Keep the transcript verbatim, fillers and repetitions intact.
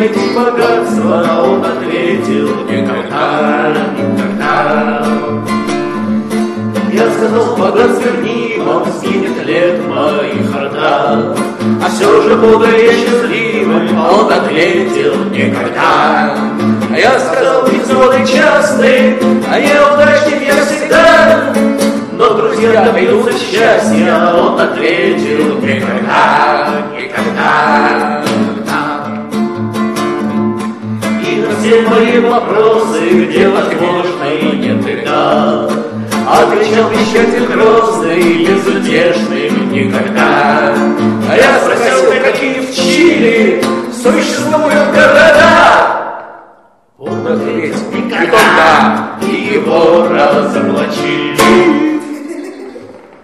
найти богатство, а он ответил: никогда, никогда. Я сказал: богатство верни, вам сгинет лет моих рта. А все же буду я счастливым, а он ответил: никогда. А я сказал: эпизоды частые, а неудачник я всегда. Но друзья добьются счастья, а он ответил: никогда, никогда. И на все мои вопросы, где возможно и нет вреда, отвечал печатью грозный, безутешный: никогда. А я спросил: какие в Чили существуют